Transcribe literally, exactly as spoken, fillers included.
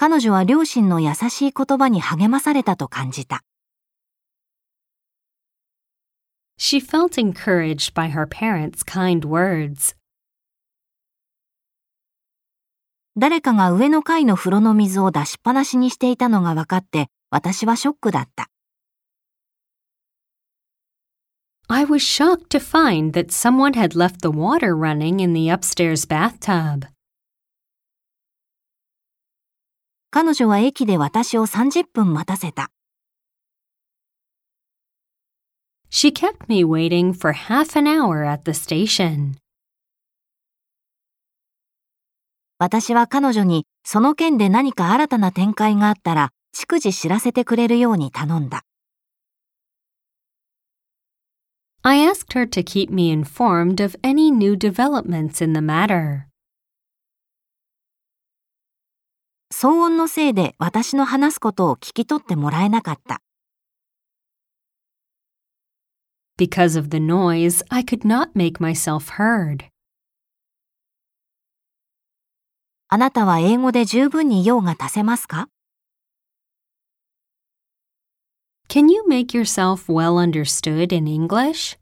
彼女は両親の優しい言葉に励まされたと感じた。 She felt encouraged by her parents' kind words. 誰かが上の階の風呂の水を出しっぱなしにしていたのが分かって、私はショックだった。 I was shocked to find that someone had left the water running in the upstairs bathtub. 彼女は駅で私をさんじゅっぷん待たせた。 She kept me waiting for half an hour at the station. 私は彼女にその件で何か新たな展開があったら逐次知らせてくれるように頼んだ。 I asked her to keep me informed of any new developments in the matter. 騒音のせいで私の話すことを聞き取ってもらえなかった。 Because of the noise, I could not make myself heard. あなたは英語で十分に用が足せますか？ Can you make yourself well understood in English?